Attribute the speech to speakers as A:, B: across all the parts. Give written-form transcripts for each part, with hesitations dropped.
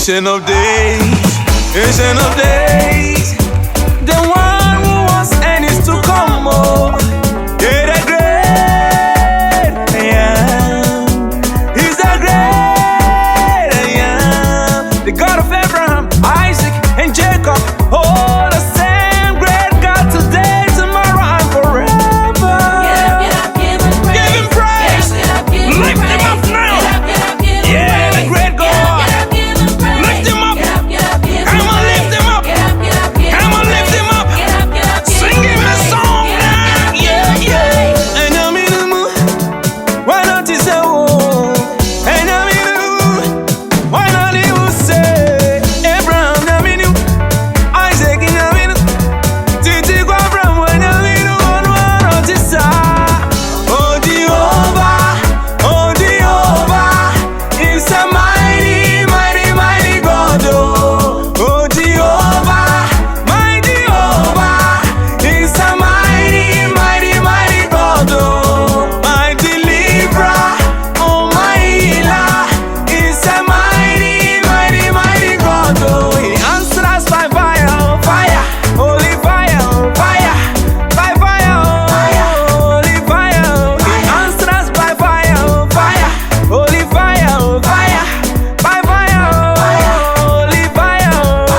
A: Ancient of days, ancient of days, the one who was and is to come. Oh, yeah, the great I am. He's the great I am. The God of Abraham, Isaac, and Jacob. Oh, the same great God today, tomorrow, and forever. Give him praise. Lift him up now. Yeah, the great God. Lift him up. Come on, lift him up. Come on, lift him up. Sing him a song now. Yeah, yeah. And I'm in the mood. Why not you say, oh? And I'm in the mood. Why not you say, Abraham, I'm in you. Isaac, I'm in you. Titi go Abraham, when I'm in you. Why not you say, oh, Jehovah, oh, Jehovah, it's a mighty, mighty, mighty God. Oh, Jehovah, my Jehovah, it's a mighty, mighty, mighty God. Oh, my deliverer, oh, my healer, it's a mighty, mighty, mighty God. Oh, he answers us by fire, fire, holy fire, fire, by fire, holy fire. He answers us by fire, fire, holy fire, fire, by fire, holy fire,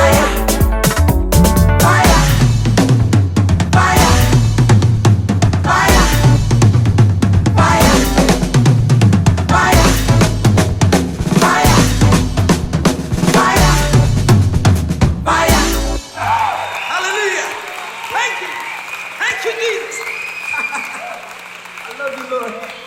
A: Hallelujah. Thank you. Thank you, Jesus. I love you, Lord.